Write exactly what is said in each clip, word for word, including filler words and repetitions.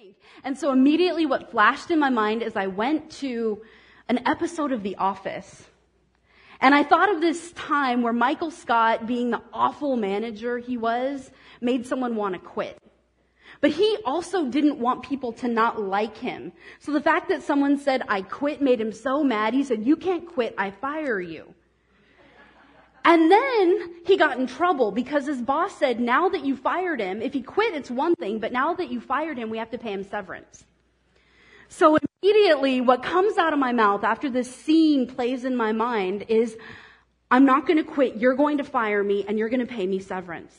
think. And so immediately what flashed in my mind is I went to an episode of The Office. And I thought of this time where Michael Scott, being the awful manager he was, made someone want to quit. But he also didn't want people to not like him. So the fact that someone said, I quit, made him so mad. He said, you can't quit, I fire you. And then he got in trouble because his boss said, now that you fired him, if he quit, it's one thing, but now that you fired him, we have to pay him severance. So immediately what comes out of my mouth after this scene plays in my mind is, I'm not going to quit, you're going to fire me, and you're going to pay me severance.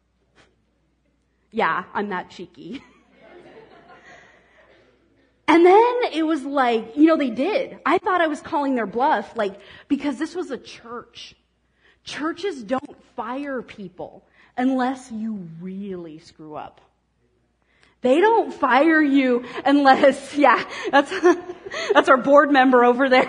Yeah, I'm that cheeky. And then it was like, you know, they did. I thought I was calling their bluff, like, because this was a church. Churches don't fire people unless you really screw up. They don't fire you unless, yeah, that's, that's our board member over there.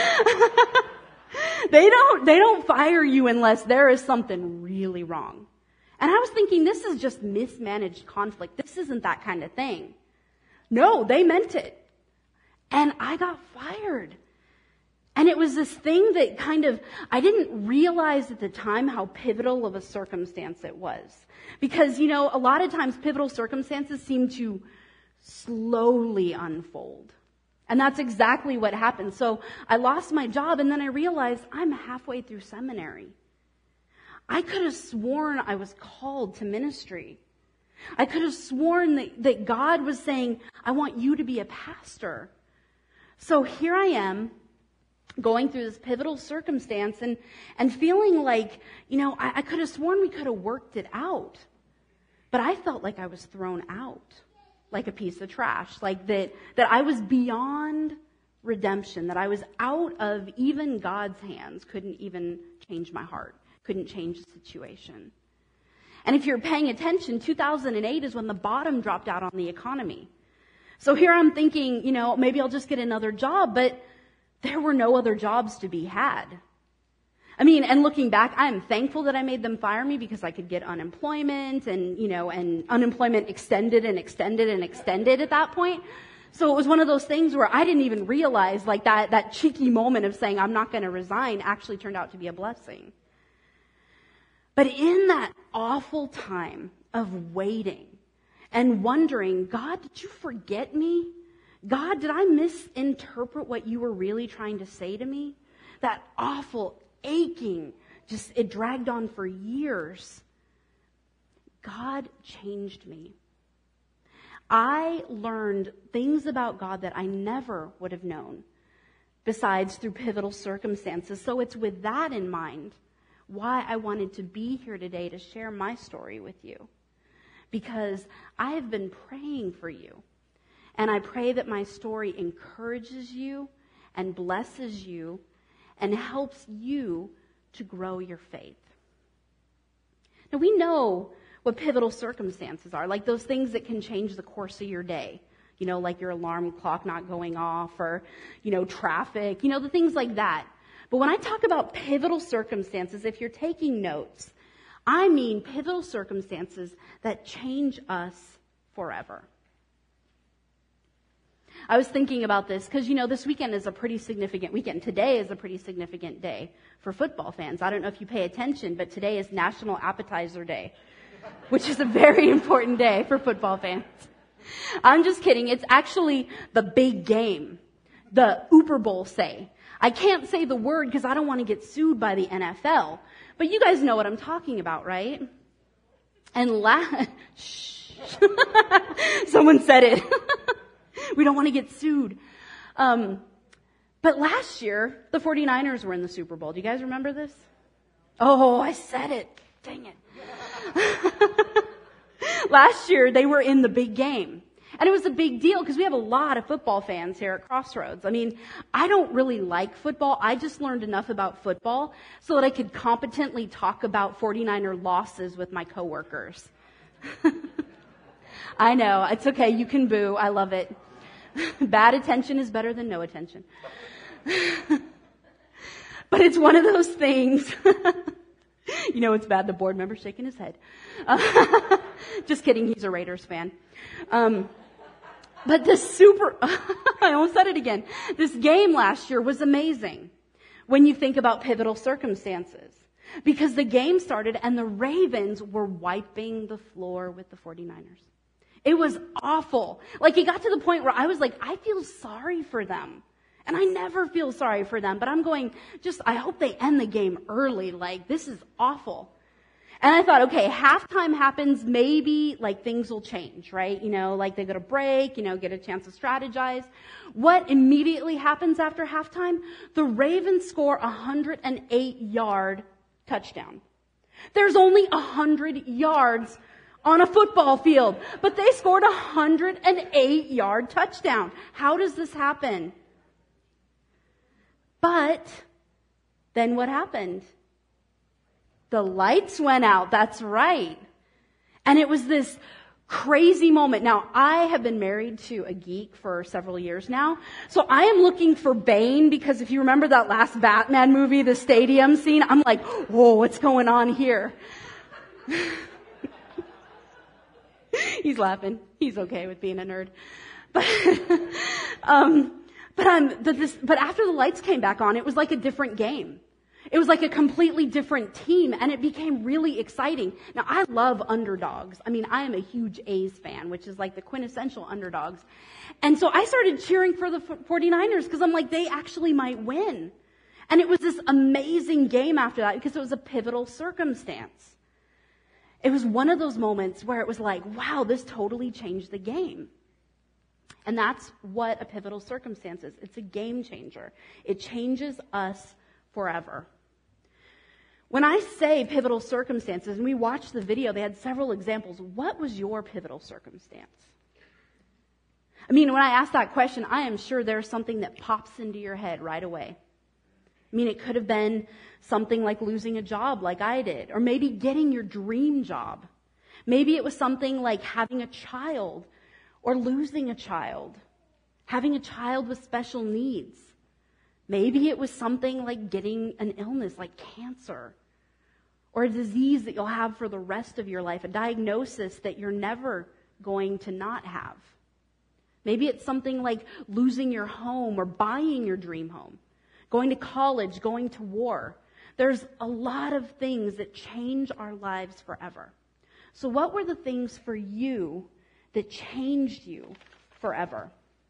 They don't, they don't fire you unless there is something really wrong. And I was thinking, this is just mismanaged conflict. This isn't that kind of thing. No, they meant it. And I got fired. And it was this thing that kind of, I didn't realize at the time how pivotal of a circumstance it was. Because, you know, a lot of times pivotal circumstances seem to slowly unfold. And that's exactly what happened. So I lost my job, and then I realized I'm halfway through seminary. I could have sworn I was called to ministry. I could have sworn that, that God was saying, I want you to be a pastor. So here I am, going through this pivotal circumstance and, and feeling like, you know, I, I could have sworn we could have worked it out. But I felt like I was thrown out, like a piece of trash, like that, that I was beyond redemption, that I was out of even God's hands, couldn't even change my heart, couldn't change the situation. And if you're paying attention, two thousand eight is when the bottom dropped out on the economy. So here I'm thinking, you know, maybe I'll just get another job, but there were no other jobs to be had. I mean, and looking back, I'm thankful that I made them fire me because I could get unemployment and, you know, and unemployment extended and extended and extended at that point. So it was one of those things where I didn't even realize, like, that, that cheeky moment of saying I'm not going to resign actually turned out to be a blessing. But in that awful time of waiting and wondering, God, did you forget me? God, did I misinterpret what you were really trying to say to me? That awful aching, just it dragged on for years. God changed me. I learned things about God that I never would have known, besides through pivotal circumstances. So it's with that in mind why I wanted to be here today to share my story with you. Because I have been praying for you. And I pray that my story encourages you and blesses you and helps you to grow your faith. Now, we know what pivotal circumstances are, like those things that can change the course of your day. You know, like your alarm clock not going off or, you know, traffic, you know, the things like that. But when I talk about pivotal circumstances, if you're taking notes, I mean pivotal circumstances that change us forever. I was thinking about this because, you know, this weekend is a pretty significant weekend. Today is a pretty significant day for football fans. I don't know if you pay attention, but today is National Appetizer Day, which is a very important day for football fans. I'm just kidding. It's actually the big game, the Uber Bowl say. I can't say the word because I don't want to get sued by the N F L, but you guys know what I'm talking about, right? And la- shh. Someone said it. We don't want to get sued. Um, but last year, the forty-niners were in the Super Bowl. Do you guys remember this? Oh, I said it. Dang it. Last year, they were in the big game. And it was a big deal because we have a lot of football fans here at Crossroads. I mean, I don't really like football. I just learned enough about football so that I could competently talk about forty-niner losses with my coworkers. I know. It's okay. You can boo. I love it. Bad attention is better than no attention. But it's one of those things. You know it's bad. The board member shaking his head. Uh, just kidding. He's a Raiders fan. Um, But this super, I almost said it again. This game last year was amazing when you think about pivotal circumstances. Because the game started and the Ravens were wiping the floor with the 49ers. It was awful. Like, it got to the point where I was like, I feel sorry for them. And I never feel sorry for them. But I'm going, just, I hope they end the game early. Like, this is awful. And I thought, okay, halftime happens, maybe, like, things will change, right? You know, like, they go to break, you know, get a chance to strategize. What immediately happens after halftime? The Ravens score a one hundred eight yard touchdown. There's only a hundred yards on a football field, but they scored a one hundred eight yard touchdown. How does this happen? But then what happened? The lights went out. That's right. And it was this crazy moment. Now, I have been married to a geek for several years now. So I am looking for Bane, because if you remember that last Batman movie, the stadium scene, I'm like, whoa, what's going on here? He's laughing. He's okay with being a nerd. But, um, but, um, but this, but after the lights came back on, it was like a different game. It was like a completely different team, and it became really exciting. Now, I love underdogs. I mean, I am a huge A's fan, which is like the quintessential underdogs. And so I started cheering for the 49ers because I'm like, they actually might win. And it was this amazing game after that because it was a pivotal circumstance. It was one of those moments where it was like, wow, this totally changed the game. And that's what a pivotal circumstance is. It's a game changer. It changes us forever. When I say pivotal circumstances, and we watched the video, they had several examples. What was your pivotal circumstance? I mean, when I ask that question, I am sure there's something that pops into your head right away. I mean, it could have been something like losing a job like I did, or maybe getting your dream job. Maybe it was something like having a child or losing a child, having a child with special needs. Maybe it was something like getting an illness like cancer, or a disease that you'll have for the rest of your life, a diagnosis that you're never going to not have. Maybe it's something like losing your home or buying your dream home, going to college, going to war. There's a lot of things that change our lives forever. So what were the things for you that changed you forever?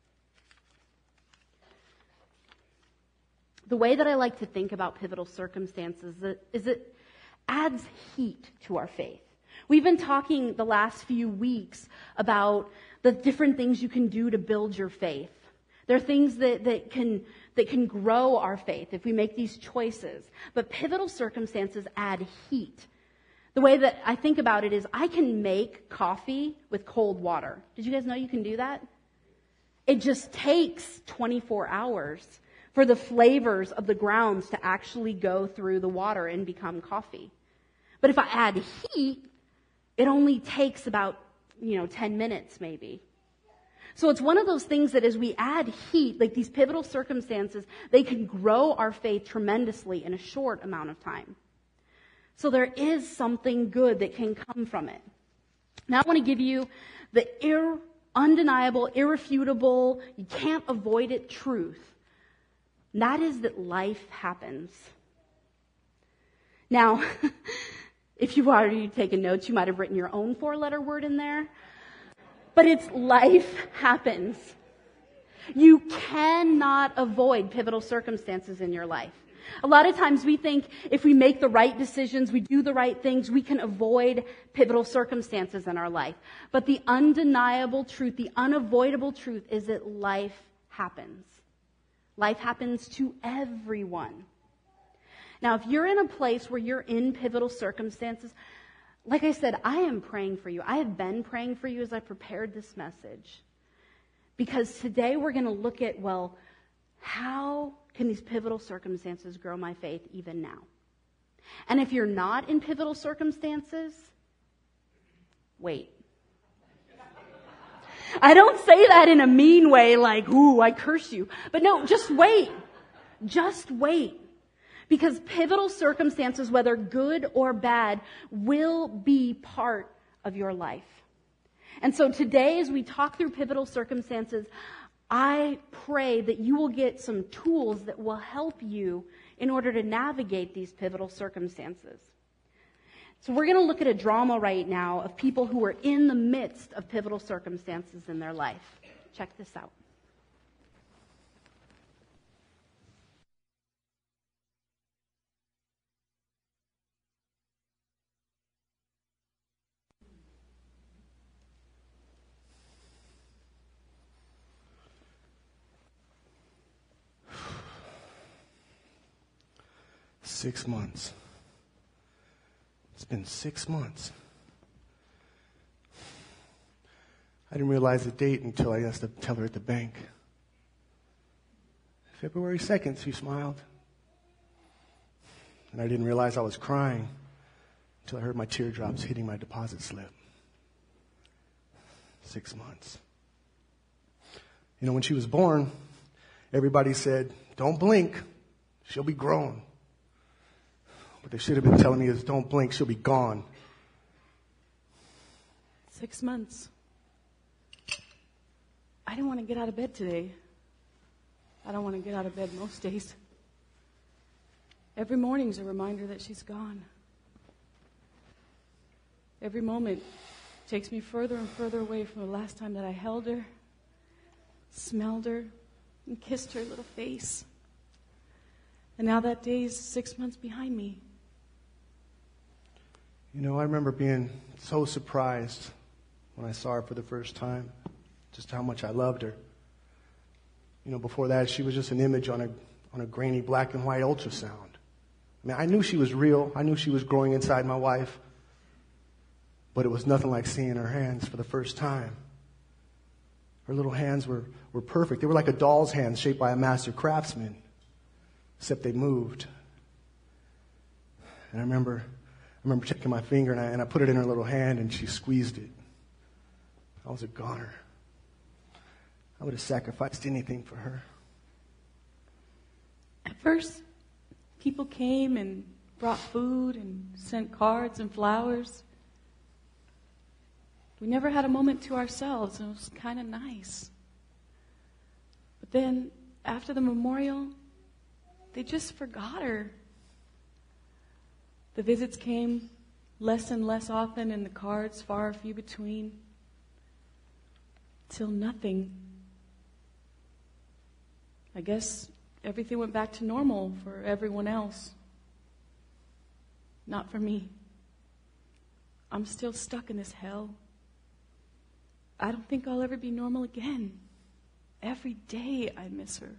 The way that I like to think about pivotal circumstances is it adds heat to our faith. We've been talking the last few weeks about the different things you can do to build your faith. There are things that, that can that can grow our faith if we make these choices. But pivotal circumstances add heat. The way that I think about it is I can make coffee with cold water. Did you guys know you can do that? It just takes twenty-four hours for the flavors of the grounds to actually go through the water and become coffee. But if I add heat, it only takes about, you know, ten minutes maybe. So it's one of those things that as we add heat, like these pivotal circumstances, they can grow our faith tremendously in a short amount of time. So there is something good that can come from it. Now I want to give you the ir- undeniable, irrefutable, you can't avoid it truth. And that is that life happens. Now, if you've already taken notes, you might have written your own four-letter word in there. But it's life happens. You cannot avoid pivotal circumstances in your life. A lot of times we think if we make the right decisions, we do the right things, we can avoid pivotal circumstances in our life. But the undeniable truth, the unavoidable truth is that life happens. Life happens to everyone. Now, if you're in a place where you're in pivotal circumstances, like I said, I am praying for you. I have been praying for you as I prepared this message. Because today we're going to look at, well, how can these pivotal circumstances grow my faith even now? And if you're not in pivotal circumstances, wait. I don't say that in a mean way like, ooh, I curse you. But no, just wait. Just wait. Because pivotal circumstances, whether good or bad, will be part of your life. And so today, as we talk through pivotal circumstances, I pray that you will get some tools that will help you in order to navigate these pivotal circumstances. So we're going to look at a drama right now of people who are in the midst of pivotal circumstances in their life. Check this out. Six months. It's been six months. I didn't realize the date until I asked the teller at the bank. February second, she smiled. And I didn't realize I was crying until I heard my teardrops hitting my deposit slip. Six months. You know, when she was born, everybody said, "Don't blink, she'll be grown." What they should have been telling me is, "Don't blink, she'll be gone." Six months. I didn't want to get out of bed today. I don't want to get out of bed most days. Every morning's a reminder that she's gone. Every moment takes me further and further away from the last time that I held her, smelled her, and kissed her little face. And now that day's six months behind me. You know, I remember being so surprised when I saw her for the first time, just how much I loved her. You know, before that, she was just an image on a on a grainy black and white ultrasound. I mean, I knew she was real. I knew she was growing inside my wife. But it was nothing like seeing her hands for the first time. Her little hands were, were perfect. They were like a doll's hands shaped by a master craftsman, except they moved. And I remember, I remember taking my finger and I, and I put it in her little hand and she squeezed it. I was a goner. I would have sacrificed anything for her. At first, people came and brought food and sent cards and flowers. We never had a moment to ourselves, and it was kind of nice. But then, after the memorial, they just forgot her. The visits came less and less often, and the cards far and few between, till nothing. I guess everything went back to normal for everyone else. Not for me. I'm still stuck in this hell. I don't think I'll ever be normal again. Every day I miss her.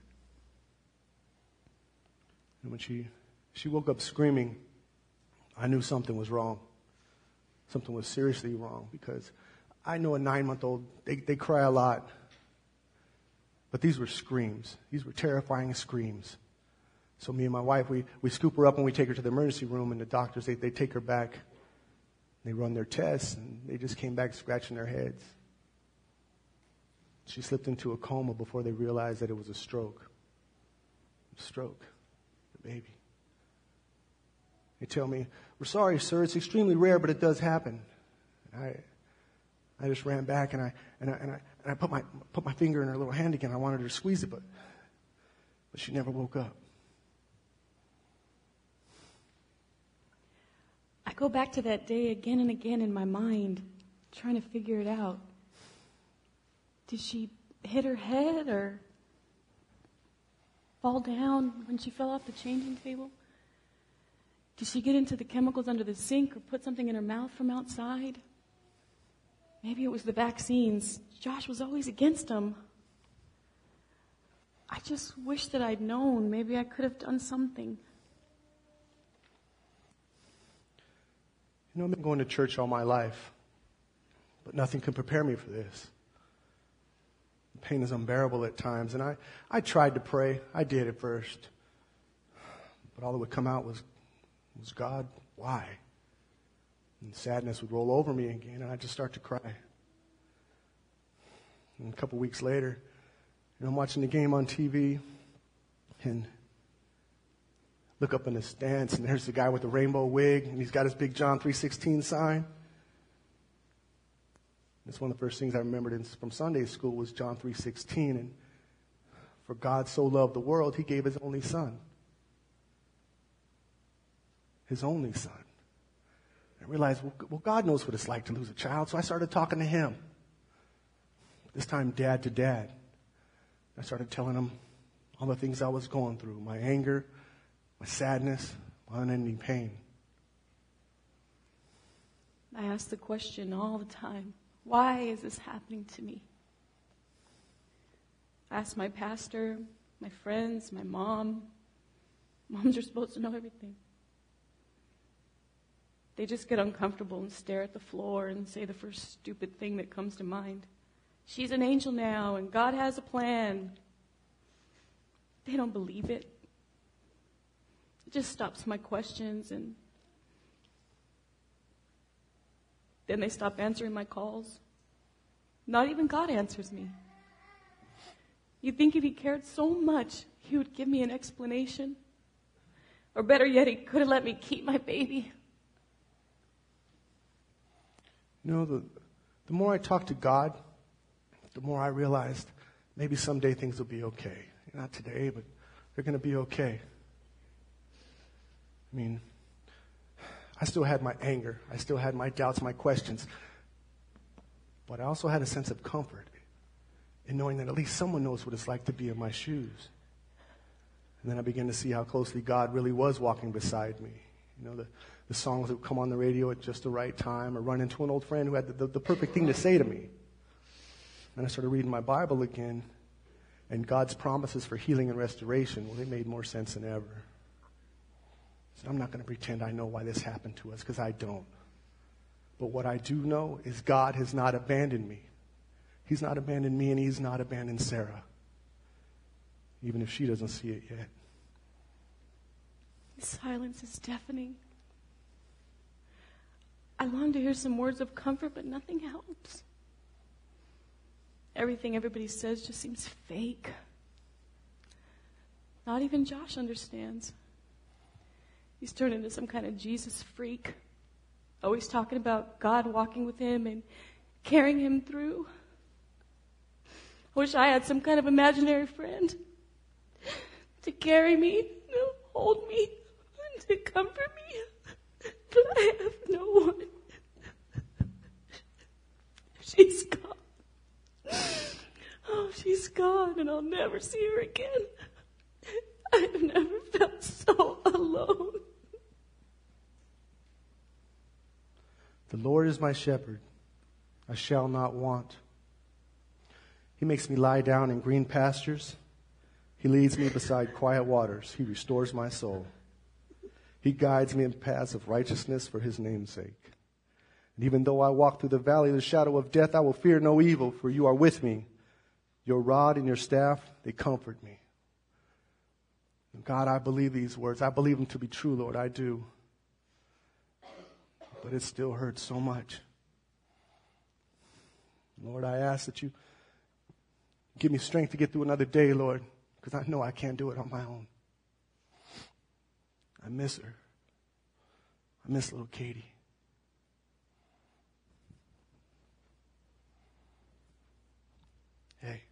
And when she, she woke up screaming, I knew something was wrong. Something was seriously wrong, because I know a nine-month-old, they, they cry a lot. But these were screams. These were terrifying screams. So me and my wife, we, we scoop her up and we take her to the emergency room, and the doctors, they, they take her back. They run their tests, and they just came back scratching their heads. She slipped into a coma before they realized that it was a stroke. A stroke. The baby. They tell me, "We're sorry, sir. It's extremely rare, but it does happen." I, I just ran back and I and I and I, and I put my put my finger in her little hand again. I wanted her to squeeze it, but but she never woke up. I go back to that day again and again in my mind, trying to figure it out. Did she hit her head or fall down when she fell off the changing table? Did she get into the chemicals under the sink or put something in her mouth from outside? Maybe it was the vaccines. Josh was always against them. I just wish that I'd known. Maybe I could have done something. You know, I've been going to church all my life, but nothing can prepare me for this. The pain is unbearable at times, and I, I tried to pray. I did at first. But all that would come out was, was God, why? And sadness would roll over me again, and I'd just start to cry. And a couple weeks later, you know, I'm watching the game on T V, and look up in the stands, and there's the guy with the rainbow wig, and he's got his big John three sixteen sign. It's one of the first things I remembered in, from Sunday school was John three sixteen. And for God so loved the world, he gave his only son. His only son. I realized, well, well, God knows what it's like to lose a child, so I started talking to him. This time, dad to dad. I started telling him all the things I was going through, my anger, my sadness, my unending pain. I ask the question all the time, why is this happening to me? I ask my pastor, my friends, my mom. Moms are supposed to know everything. They just get uncomfortable and stare at the floor and say the first stupid thing that comes to mind. She's an angel now, and God has a plan. They don't believe it. It just stops my questions, and then they stop answering my calls. Not even God answers me. You'd think if he cared so much, he would give me an explanation. Or better yet, he could have let me keep my baby. You know, the, the more I talked to God, the more I realized maybe someday things will be okay. Not today, but they're going to be okay. I mean, I still had my anger. I still had my doubts, my questions. But I also had a sense of comfort in knowing that at least someone knows what it's like to be in my shoes. And then I began to see how closely God really was walking beside me. You know, the, the songs that would come on the radio at just the right time, or run into an old friend who had the, the, the perfect thing to say to me. And I started reading my Bible again, and God's promises for healing and restoration, well, they made more sense than ever. So I'm not going to pretend I know why this happened to us, because I don't. But what I do know is God has not abandoned me. He's not abandoned me, and he's not abandoned Sarah, even if she doesn't see it yet. The silence is deafening. I long to hear some words of comfort, but nothing helps. Everything everybody says just seems fake. Not even Josh understands. He's turned into some kind of Jesus freak, always talking about God walking with him and carrying him through. I wish I had some kind of imaginary friend to carry me, to hold me, and to comfort me. But I have no one. She's gone. Oh, she's gone, and I'll never see her again. I've never felt so alone. The Lord is my shepherd. I shall not want. He makes me lie down in green pastures. He leads me beside quiet waters. He restores my soul. He guides me in paths of righteousness for his name's sake. And even though I walk through the valley of the shadow of death, I will fear no evil, for you are with me. Your rod and your staff, they comfort me. And God, I believe these words. I believe them to be true, Lord. I do. But it still hurts so much. Lord, I ask that you give me strength to get through another day, Lord, because I know I can't do it on my own. I miss her. I miss little Katie. Hey.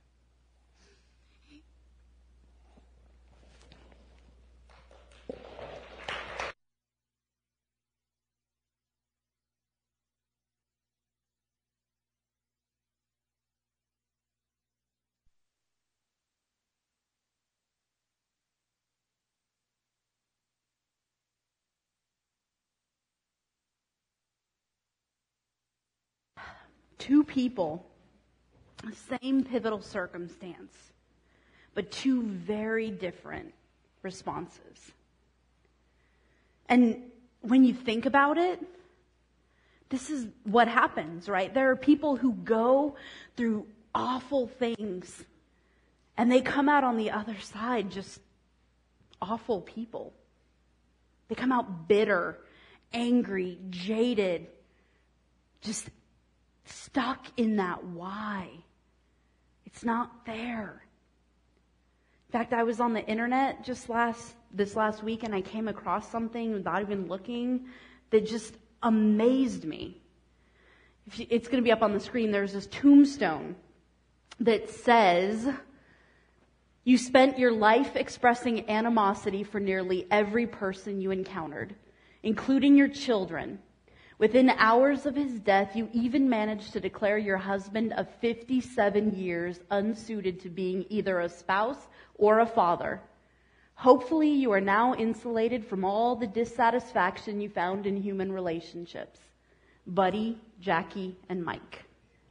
Two people, same pivotal circumstance, but two very different responses. And when you think about it, this is what happens, right? There are people who go through awful things, and they come out on the other side just awful people. They come out bitter, angry, jaded, just stuck in that why. It's not there. In fact, I was on the internet just last this last week, and I came across something without even looking that just amazed me. if you, it's going to be up on the screen, there's this tombstone that says, "You spent your life expressing animosity for nearly every person you encountered, including your children. Within hours of his death, you even managed to declare your husband of fifty-seven years unsuited to being either a spouse or a father. Hopefully, you are now insulated from all the dissatisfaction you found in human relationships. Buddy, Jackie, and Mike."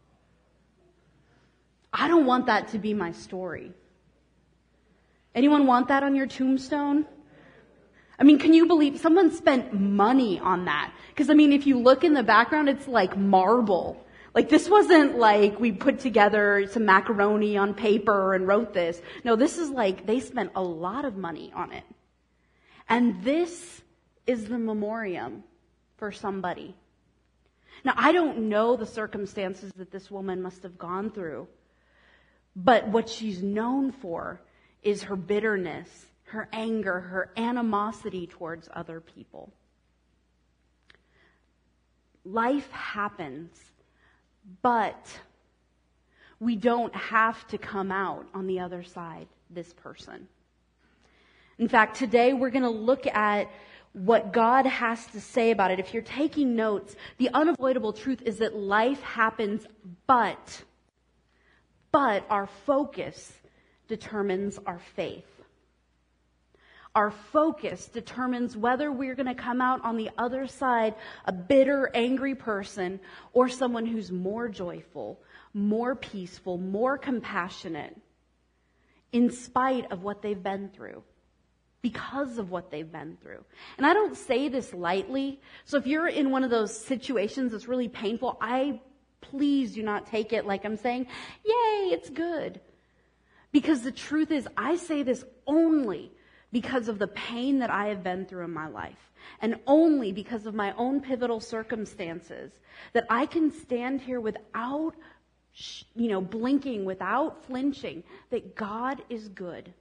I don't want that to be my story. Anyone want that on your tombstone? I mean, can you believe someone spent money on that? Because, I mean, if you look in the background, it's like marble. Like, this wasn't like we put together some macaroni on paper and wrote this. No, this is like they spent a lot of money on it. And this is the memoriam for somebody. Now, I don't know the circumstances that this woman must have gone through, but what she's known for is her bitterness, her anger, her animosity towards other people. Life happens, but we don't have to come out on the other side, this person. In fact, today we're going to look at what God has to say about it. If you're taking notes, the unavoidable truth is that life happens, but, but our focus determines our faith. Our focus determines whether we're going to come out on the other side a bitter, angry person or someone who's more joyful, more peaceful, more compassionate in spite of what they've been through, because of what they've been through. And I don't say this lightly. So if you're in one of those situations that's really painful, I please do not take it like I'm saying, yay, it's good. Because the truth is, I say this only because of the pain that I have been through in my life, and only because of my own pivotal circumstances, that I can stand here without, you know, blinking, without flinching, that God is good.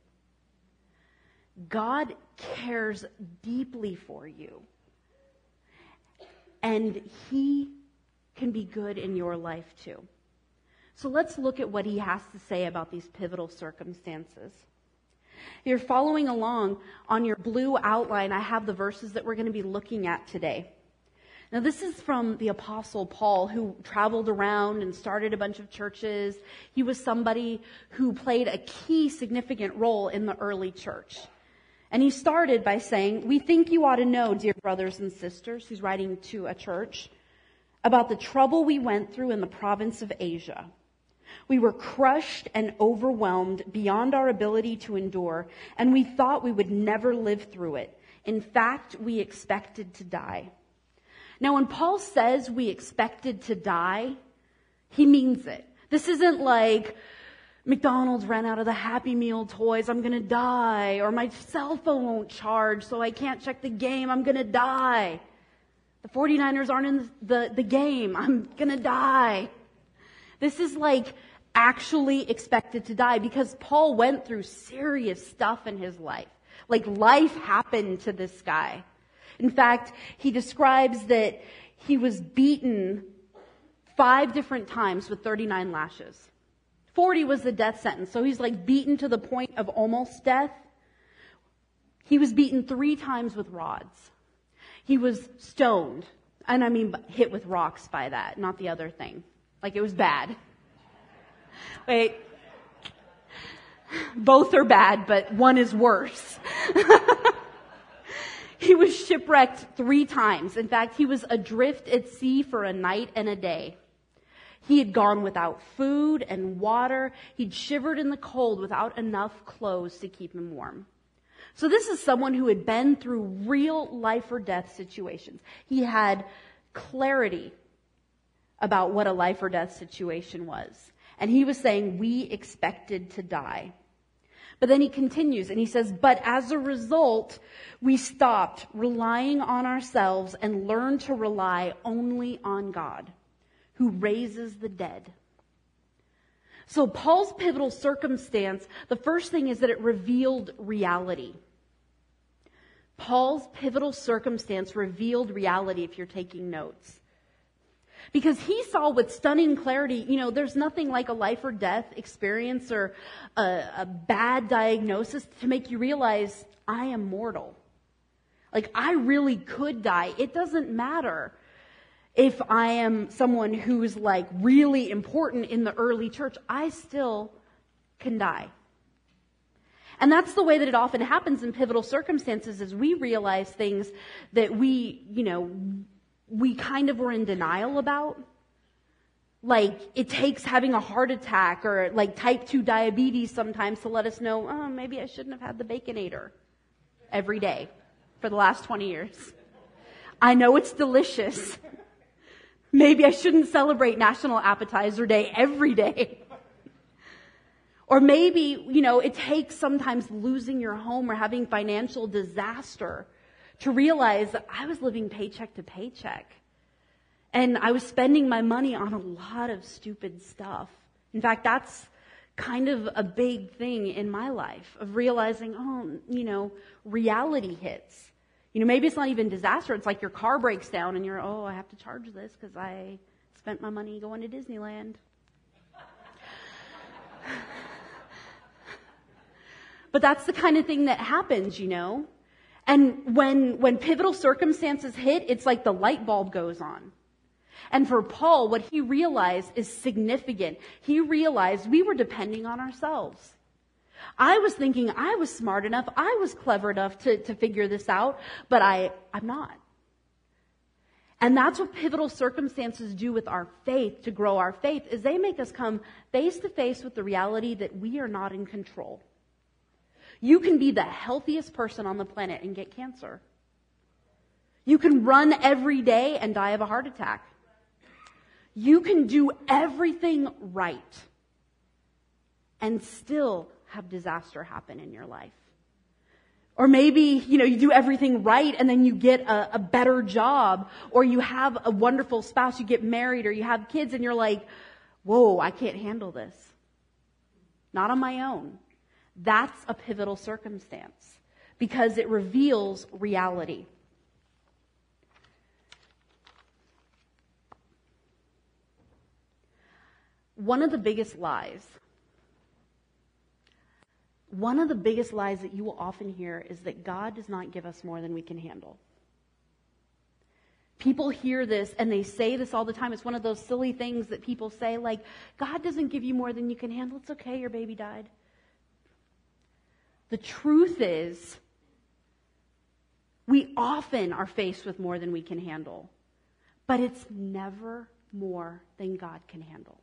God cares deeply for you, and He can be good in your life too. So let's look at what He has to say about these pivotal circumstances. You're following along on your blue outline. I have the verses that we're going to be looking at today. Now, this is from the Apostle Paul, who traveled around and started a bunch of churches. He was somebody who played a key, significant role in the early church. And he started by saying, "We think you ought to know, dear brothers and sisters," he's writing to a church, "about the trouble we went through in the province of Asia. We were crushed and overwhelmed beyond our ability to endure, and we thought we would never live through it. In fact, we expected to die." Now, when Paul says we expected to die, he means it. This isn't like McDonald's ran out of the Happy Meal toys, I'm going to die, or my cell phone won't charge, so I can't check the game, I'm going to die. The forty-niners aren't in the, the game, I'm going to die. This is like actually expected to die, because Paul went through serious stuff in his life. Like, life happened to this guy. In fact, he describes that he was beaten five different times with thirty-nine lashes. forty was the death sentence, so he's like beaten to the point of almost death. He was beaten three times with rods. He was stoned, and I mean hit with rocks by that, not the other thing. Like, it was bad. Wait. Both are bad, but one is worse. He was shipwrecked three times. In fact, he was adrift at sea for a night and a day. He had gone without food and water. He'd shivered in the cold without enough clothes to keep him warm. So this is someone who had been through real life or death situations. He had clarity about what a life or death situation was. And he was saying, we expected to die. But then he continues and he says, but as a result, we stopped relying on ourselves and learned to rely only on God, who raises the dead. So Paul's pivotal circumstance, the first thing is that it revealed reality. Paul's pivotal circumstance revealed reality, if you're taking notes. Because he saw with stunning clarity, you know, there's nothing like a life or death experience or a, a bad diagnosis to make you realize I am mortal. Like, I really could die. It doesn't matter if I am someone who's like really important in the early church. I still can die. And that's the way that it often happens in pivotal circumstances, is we realize things that we, you know, we kind of were in denial about. Like, it takes having a heart attack or like type two diabetes sometimes to let us know, oh, maybe I shouldn't have had the Baconator every day for the last twenty years. I know it's delicious. Maybe I shouldn't celebrate National Appetizer Day every day. Or maybe, you know, it takes sometimes losing your home or having financial disaster to realize that I was living paycheck to paycheck. And I was spending my money on a lot of stupid stuff. In fact, that's kind of a big thing in my life, of realizing, oh, you know, reality hits. You know, maybe it's not even disaster. It's like your car breaks down and you're, oh, I have to charge this because I spent my money going to Disneyland. But that's the kind of thing that happens, you know. And when when pivotal circumstances hit, it's like the light bulb goes on. And for Paul, what he realized is significant. He realized we were depending on ourselves. I was thinking I was smart enough, I was clever enough to, to figure this out, but I, I'm not. And that's what pivotal circumstances do with our faith, to grow our faith, is they make us come face to face with the reality that we are not in control. You can be the healthiest person on the planet and get cancer. You can run every day and die of a heart attack. You can do everything right and still have disaster happen in your life. Or maybe, you know, you do everything right and then you get a, a better job, or you have a wonderful spouse, you get married, or you have kids and you're like, whoa, I can't handle this. Not on my own. That's a pivotal circumstance because it reveals reality. One of the biggest lies, one of the biggest lies that you will often hear is that God does not give us more than we can handle. People hear this and they say this all the time. It's one of those silly things that people say, like, God doesn't give you more than you can handle. It's okay, your baby died. The truth is, we often are faced with more than we can handle, but it's never more than God can handle.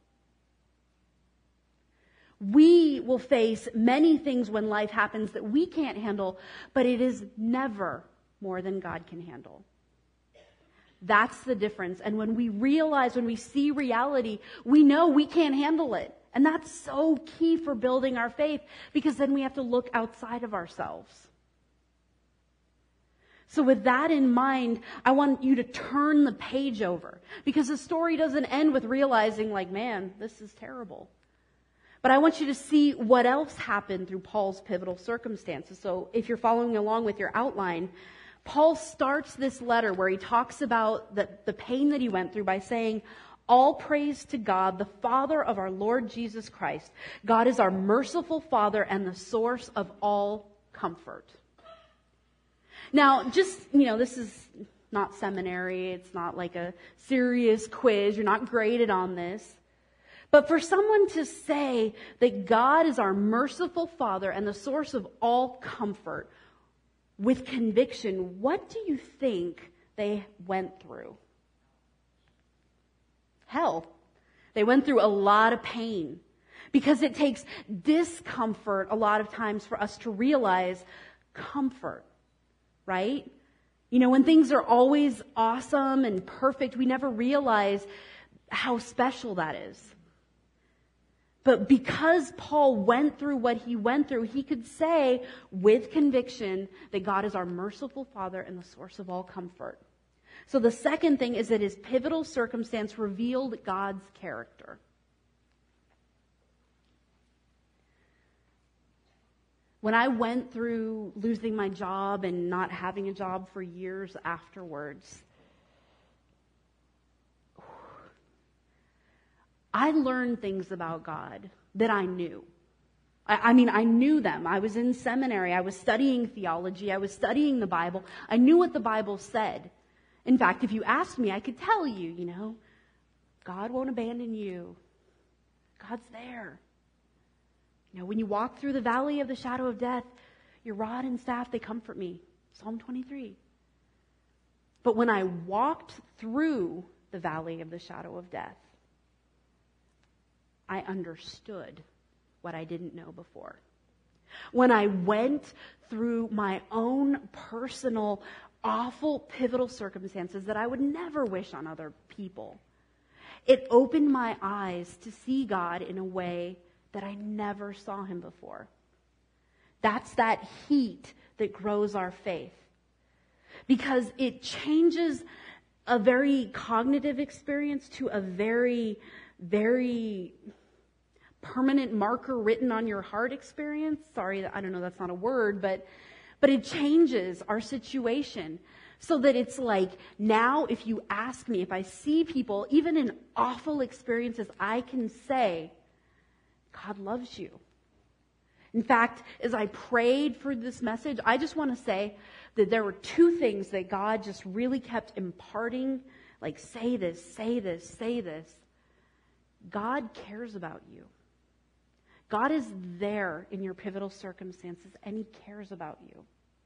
We will face many things when life happens that we can't handle, but it is never more than God can handle. That's the difference. And when we realize, when we see reality, we know we can't handle it. And that's so key for building our faith, because then we have to look outside of ourselves. So with that in mind, I want you to turn the page over, because the story doesn't end with realizing, like, man, this is terrible. But I want you to see what else happened through Paul's pivotal circumstances. So if you're following along with your outline, Paul starts this letter where he talks about the, the pain that he went through by saying, all praise to God, the Father of our Lord Jesus Christ. God is our merciful Father and the source of all comfort. Now, just, you know, this is not seminary. It's not like a serious quiz. You're not graded on this. But for someone to say that God is our merciful Father and the source of all comfort with conviction, what do you think they went through? Hell. They went through a lot of pain, because it takes discomfort a lot of times for us to realize comfort, right? You know, when things are always awesome and perfect, we never realize how special that is. But because Paul went through what he went through, he could say with conviction that God is our merciful Father and the source of all comfort. So the second thing is that his pivotal circumstance revealed God's character. When I went through losing my job and not having a job for years afterwards, I learned things about God that I knew. I, I mean, I knew them. I was in seminary. I was studying theology. I was studying the Bible. I knew what the Bible said. In fact, if you asked me, I could tell you, you know, God won't abandon you. God's there. You know, when you walk through the valley of the shadow of death, your rod and staff, they comfort me. Psalm twenty-three. But when I walked through the valley of the shadow of death, I understood what I didn't know before. When I went through my own personal, awful, pivotal circumstances that I would never wish on other people, it opened my eyes to see God in a way that I never saw him before. That's that heat that grows our faith. Because it changes a very cognitive experience to a very, very permanent marker written on your heart experience. Sorry, I don't know, that's not a word, but but it changes our situation. So that it's like, now if you ask me, if I see people, even in awful experiences, I can say, God loves you. In fact, as I prayed for this message, I just want to say that there were two things that God just really kept imparting, like say this, say this, say this. God cares about you. God is there in your pivotal circumstances, and he cares about you.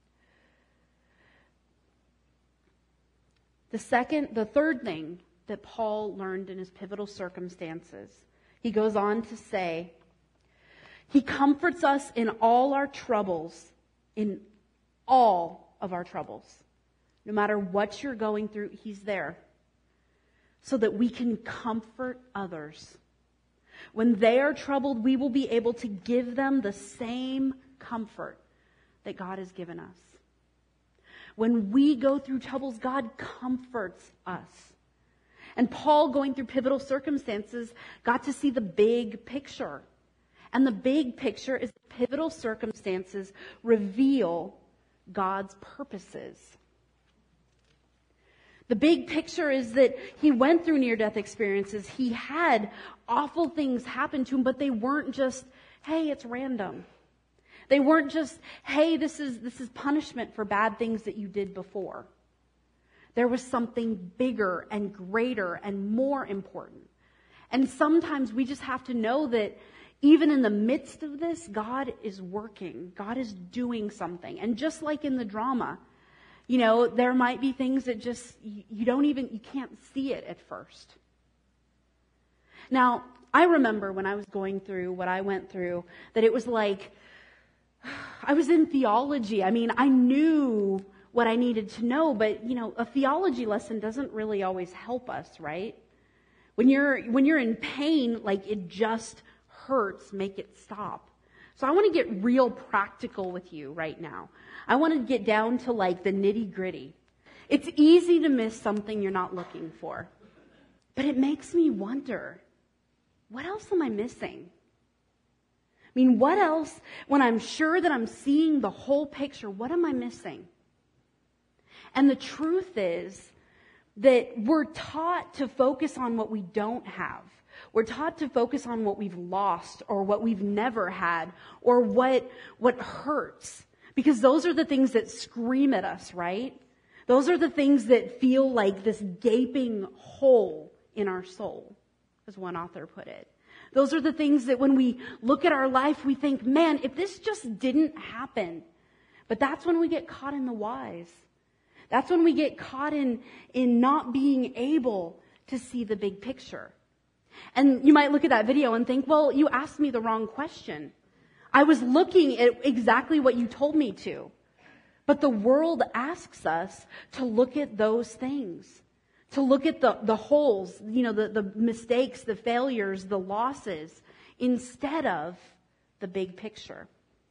The second, the third thing that Paul learned in his pivotal circumstances, he goes on to say, he comforts us in all our troubles, in all of our troubles. No matter what you're going through, he's there. So that we can comfort others. When they are troubled, we will be able to give them the same comfort that God has given us. When we go through troubles, God comforts us. And Paul, going through pivotal circumstances, got to see the big picture. And the big picture is that pivotal circumstances reveal God's purposes. The big picture is that he went through near-death experiences. He had awful things happen to him, but they weren't just, hey, it's random. They weren't just, hey, this is this is punishment for bad things that you did before. There was something bigger and greater and more important. And sometimes we just have to know that even in the midst of this, God is working. God is doing something. And just like in the drama, you know, there might be things that just, you don't even, you can't see it at first. Now, I remember when I was going through what I went through, that it was like, I was in theology. I mean, I knew what I needed to know, but, you know, a theology lesson doesn't really always help us, right? When you're, when you're in pain, like it just hurts, make it stop. So I want to get real practical with you right now. I want to get down to like the nitty gritty. It's easy to miss something you're not looking for. But it makes me wonder, what else am I missing? I mean, what else, when I'm sure that I'm seeing the whole picture, what am I missing? And the truth is that we're taught to focus on what we don't have. We're taught to focus on what we've lost or what we've never had or what, what hurts. Because those are the things that scream at us, right? Those are the things that feel like this gaping hole in our soul, as one author put it. Those are the things that when we look at our life, we think, man, if this just didn't happen. But that's when we get caught in the whys. That's when we get caught in, in not being able to see the big picture. And you might look at that video and think, well, you asked me the wrong question. I was looking at exactly what you told me to. But the world asks us to look at those things. To look at the, the holes, you know, the, the mistakes, the failures, the losses, instead of the big picture.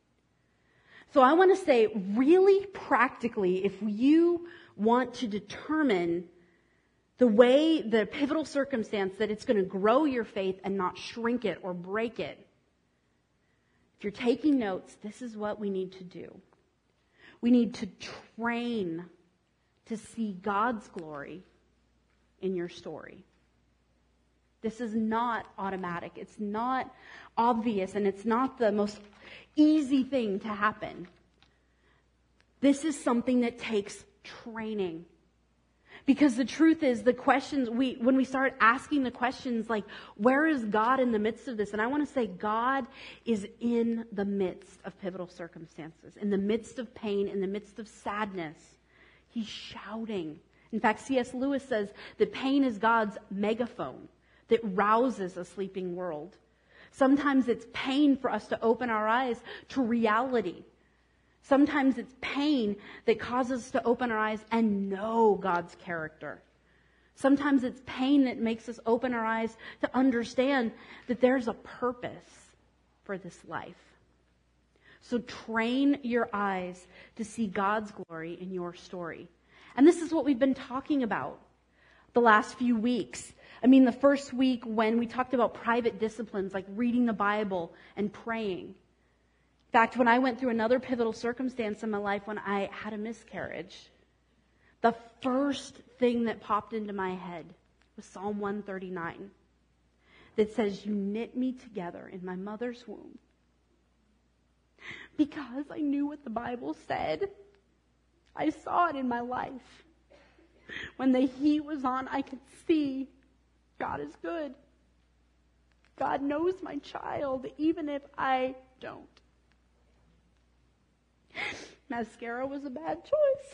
So I want to say really practically, if you want to determine the way, the pivotal circumstance that it's going to grow your faith and not shrink it or break it, if you're taking notes, this is what we need to do. We need to train to see God's glory in your story. This is not automatic. It's not obvious, and it's not the most easy thing to happen. This is something that takes training. Because the truth is, the questions, we when we start asking the questions like, where is God in the midst of this? And I want to say God is in the midst of pivotal circumstances, in the midst of pain, in the midst of sadness. He's shouting. In fact, C S Lewis says that pain is God's megaphone that rouses a sleeping world. Sometimes it's pain for us to open our eyes to reality. Sometimes it's pain that causes us to open our eyes and know God's character. Sometimes it's pain that makes us open our eyes to understand that there's a purpose for this life. So train your eyes to see God's glory in your story. And this is what we've been talking about the last few weeks. I mean, the first week when we talked about private disciplines like reading the Bible and praying. In fact, when I went through another pivotal circumstance in my life when I had a miscarriage, the first thing that popped into my head was Psalm one thirty-nine that says, "You knit me together in my mother's womb." Because I knew what the Bible said. I saw it in my life. When the heat was on, I could see God is good. God knows my child, even if I don't. Mascara was a bad choice.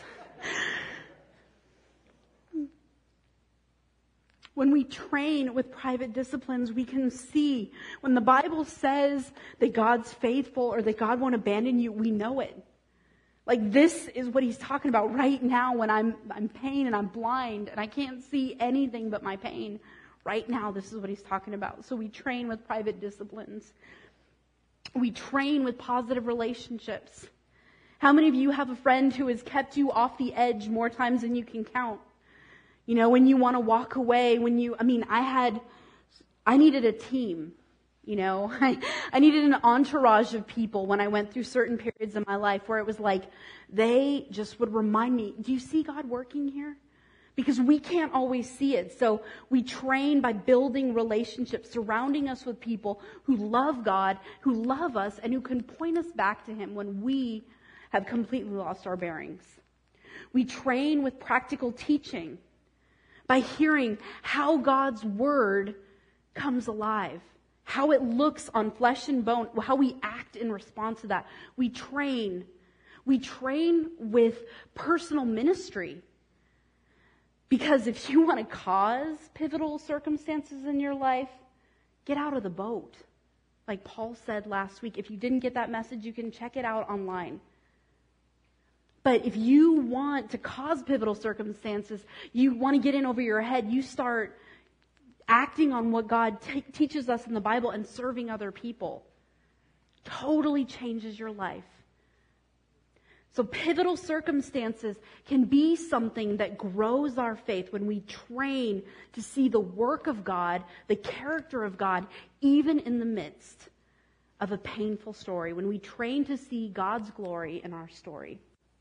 When we train with private disciplines, we can see when the Bible says that God's faithful or that God won't abandon you, we know it. Like this is what he's talking about right now when I'm I'm in pain and I'm blind and I can't see anything but my pain. Right now, this is what he's talking about. So we train with private disciplines. We train with positive relationships. How many of you have a friend who has kept you off the edge more times than you can count? You know, when you want to walk away, when you, I mean, I had, I needed a team. You know, I, I needed an entourage of people when I went through certain periods of my life where it was like, they just would remind me, do you see God working here? Because we can't always see it. So we train by building relationships, surrounding us with people who love God, who love us, and who can point us back to him when we have completely lost our bearings. We train with practical teaching by hearing how God's word comes alive, how it looks on flesh and bone, how we act in response to that. We train. We train with personal ministry. Because if you want to cause pivotal circumstances in your life, get out of the boat. Like Paul said last week, if you didn't get that message, you can check it out online. But if you want to cause pivotal circumstances, you want to get in over your head, you start acting on what God t- teaches us in the Bible and serving other people. Totally changes your life. So pivotal circumstances can be something that grows our faith when we train to see the work of God, the character of God, even in the midst of a painful story, when we train to see God's glory in our story.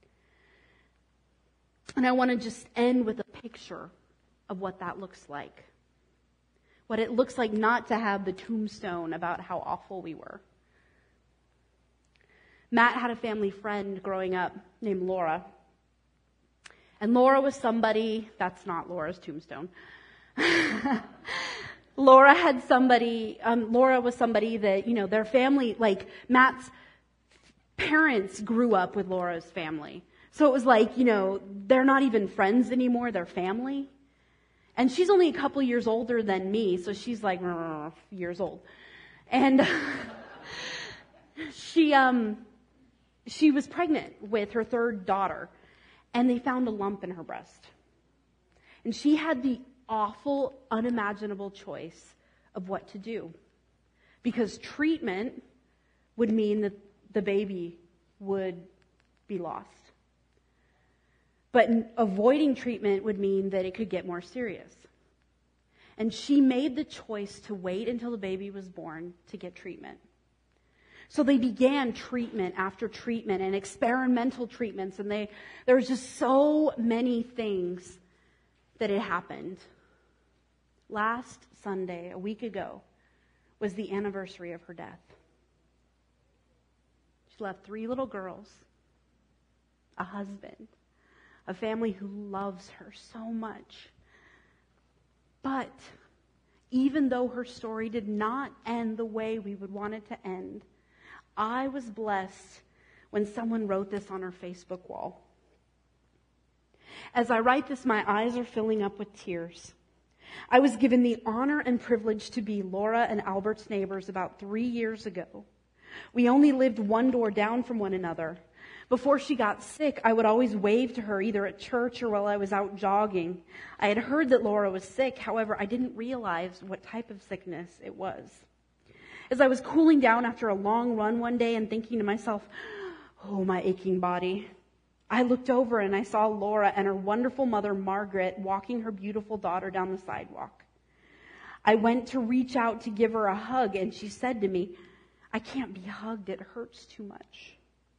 And I want to just end with a picture of what that looks like. What it looks like not to have the tombstone about how awful we were. Matt had a family friend growing up named Laura. And Laura was somebody, that's not Laura's tombstone. Laura had somebody, um, Laura was somebody that, you know, their family, like Matt's parents grew up with Laura's family. So it was like, you know, they're not even friends anymore, they're family. And she's only a couple years older than me, so she's like years old. And she um she was pregnant with her third daughter, and they found a lump in her breast. And she had the awful, unimaginable choice of what to do. Because treatment would mean that the baby would be lost. But avoiding treatment would mean that it could get more serious. And she made the choice to wait until the baby was born to get treatment. So they began treatment after treatment and experimental treatments, and they there was just so many things that had happened. last Sunday, a week ago, was the anniversary of her death. She left three little girls, a husband, a family who loves her so much. But even though her story did not end the way we would want it to end, I was blessed when someone wrote this on her Facebook wall. As I write this, my eyes are filling up with tears. I was given the honor and privilege to be Laura and Albert's neighbors about three years ago. We only lived one door down from one another. Before she got sick, I would always wave to her either at church or while I was out jogging. I had heard that Laura was sick. However, I didn't realize what type of sickness it was. As I was cooling down after a long run one day and thinking to myself, oh, my aching body, I looked over and I saw Laura and her wonderful mother, Margaret, walking her beautiful daughter down the sidewalk. I went to reach out to give her a hug, and she said to me, I can't be hugged, it hurts too much.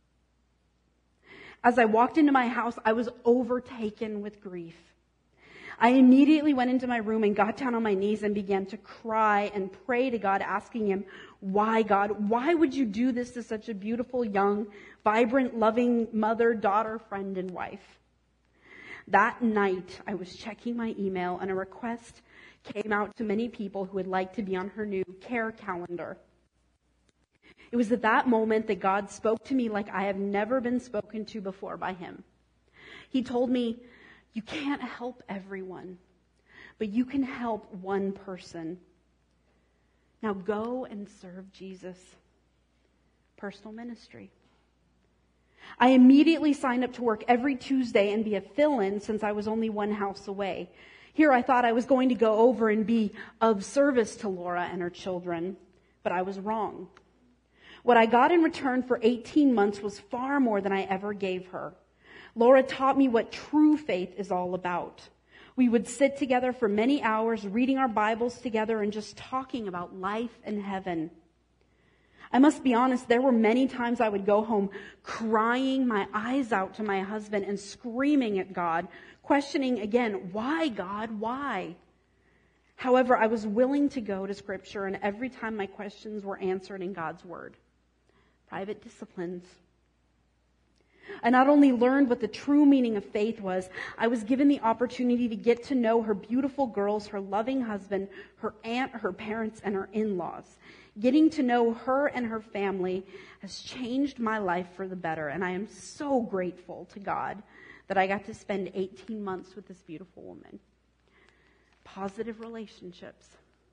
As I walked into my house, I was overtaken with grief. I immediately went into my room and got down on my knees and began to cry and pray to God, asking Him, why, God? Why would you do this to such a beautiful, young, vibrant, loving mother, daughter, friend, and wife? That night, I was checking my email, and a request came out to many people who would like to be on her new care calendar. It was at that moment that God spoke to me like I have never been spoken to before by Him. He told me, you can't help everyone, but you can help one person. Now go and serve Jesus. Personal ministry. I immediately signed up to work every Tuesday and be a fill-in since I was only one house away. Here I thought I was going to go over and be of service to Laura and her children, but I was wrong. What I got in return for eighteen months was far more than I ever gave her. Laura taught me what true faith is all about. We would sit together for many hours, reading our Bibles together and just talking about life and heaven. I must be honest, there were many times I would go home crying my eyes out to my husband and screaming at God, questioning again, why, God, why? However, I was willing to go to Scripture, and every time my questions were answered in God's Word. Private disciplines. I not only learned what the true meaning of faith was, I was given the opportunity to get to know her beautiful girls, her loving husband, her aunt, her parents, and her in-laws. Getting to know her and her family has changed my life for the better, and I am so grateful to God that I got to spend eighteen months with this beautiful woman. Positive relationships.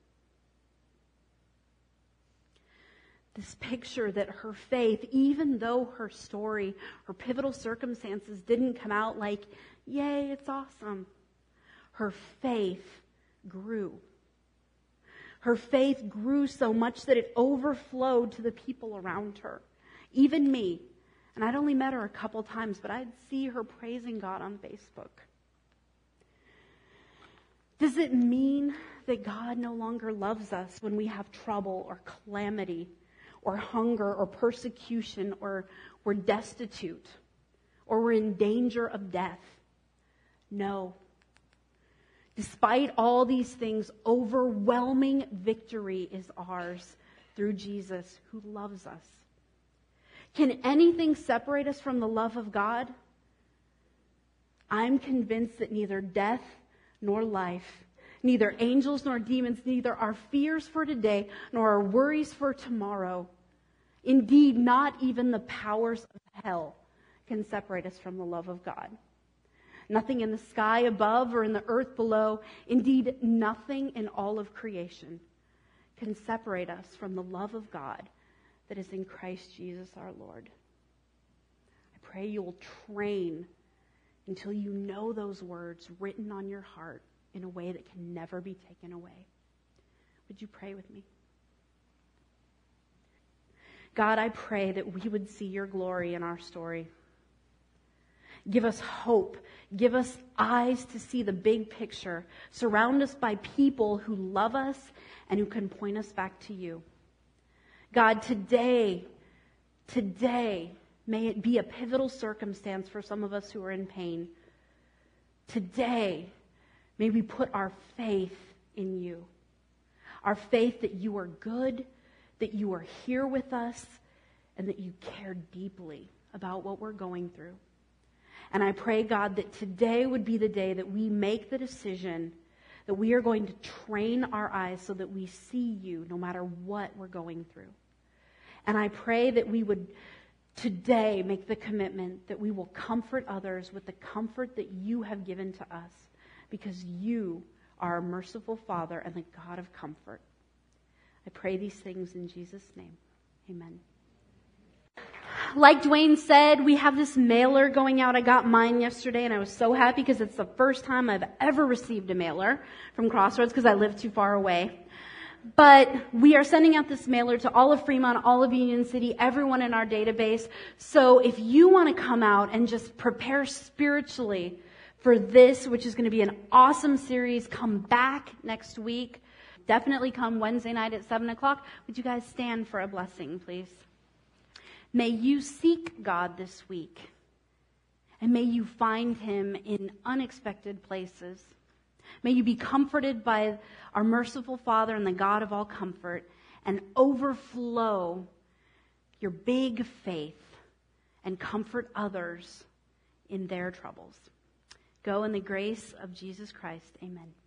This picture that her faith, even though her story, her pivotal circumstances didn't come out like, yay, it's awesome. Her faith grew. Her faith grew so much that it overflowed to the people around her. Even me. And I'd only met her a couple times, but I'd see her praising God on Facebook. Does it mean that God no longer loves us when we have trouble or calamity, or hunger, or persecution, or we're destitute, or we're in danger of death? No. Despite all these things, overwhelming victory is ours through Jesus, who loves us. Can anything separate us from the love of God? I'm convinced that neither death nor life, neither angels nor demons, neither our fears for today nor our worries for tomorrow, indeed, not even the powers of hell can separate us from the love of God. Nothing in the sky above or in the earth below, indeed, nothing in all of creation can separate us from the love of God that is in Christ Jesus our Lord. I pray you will train until you know those words written on your heart in a way that can never be taken away. Would you pray with me? God, I pray that we would see your glory in our story. Give us hope. Give us eyes to see the big picture. Surround us by people who love us and who can point us back to you. God, today, today, may it be a pivotal circumstance for some of us who are in pain. Today, may we put our faith in you. Our faith that you are good, that you are here with us, and that you care deeply about what we're going through. And I pray, God, that today would be the day that we make the decision that we are going to train our eyes so that we see you no matter what we're going through. And I pray that we would today make the commitment that we will comfort others with the comfort that you have given to us, because you are a merciful Father and the God of comfort. I pray these things in Jesus' name. Amen. Like Dwayne said, we have this mailer going out. I got mine yesterday, and I was so happy because it's the first time I've ever received a mailer from Crossroads because I live too far away. But we are sending out this mailer to all of Fremont, all of Union City, everyone in our database. So if you want to come out and just prepare spiritually for this, which is going to be an awesome series, come back next week. Definitely come Wednesday night at seven o'clock. Would you guys stand for a blessing, please? May you seek God this week, and may you find him in unexpected places. May you be comforted by our merciful Father and the God of all comfort, and overflow your big faith and comfort others in their troubles. Go in the grace of Jesus Christ. Amen.